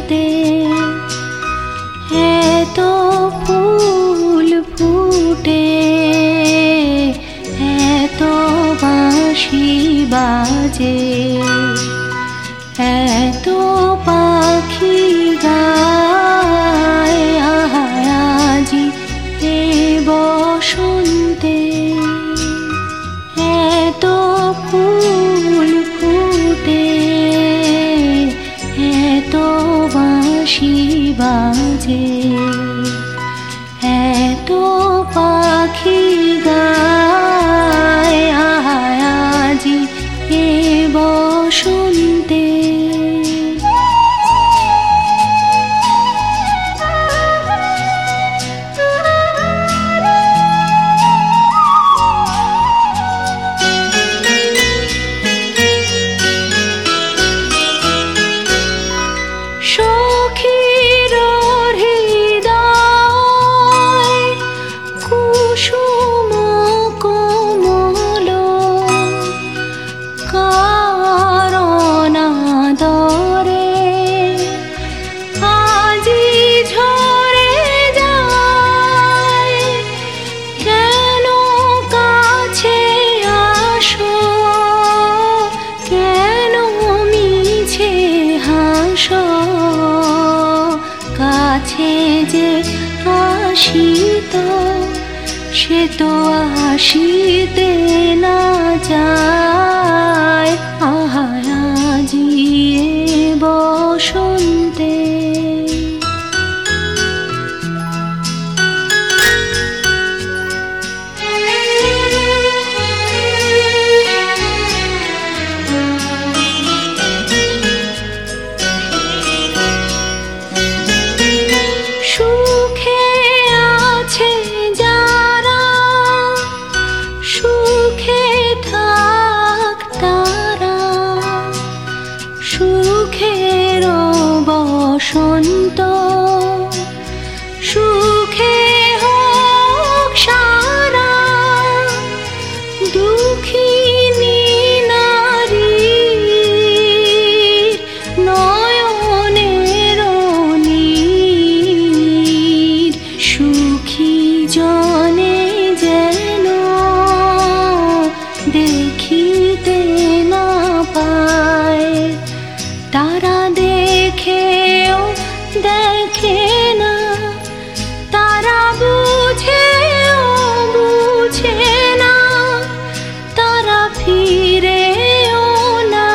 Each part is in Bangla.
বসন্তে এত ফুল ফুটে, এত বাঁশি বাজে, এত পাখি গায় আজি এ বসন্তে। এত ফুল ফুটে, এত বাঁশি বাজে, এত পাখি গায় আজি এ বসন্তে। সখীর হৃদয় কুসুম কোমল, কারণ আদরে আজি ঝরে যায়। কেন কাছে আসো, কেন মিছে হাসো, কাছে যে আসিত সে তো আসিতে না যায় আজি এ বসন্তে। সুখে আছে যারা, সুখে থাক তারা, সুখের বসন্ত সুখে হোক সারা। দুঃখিনী নারীর নয়নের নীর, সুখী জনে যেন দেখিতে না পায়। তারা দেখেও দেখে না, তারা বুঝেও বুঝে না, তারা ফিরেও না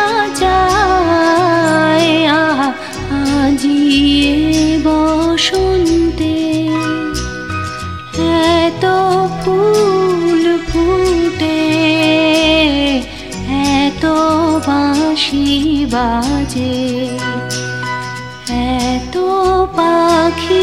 যায় আজি এ বসন্তে। এত ফুল ফুটে, এত বাঁশি বাজে, এত পাখি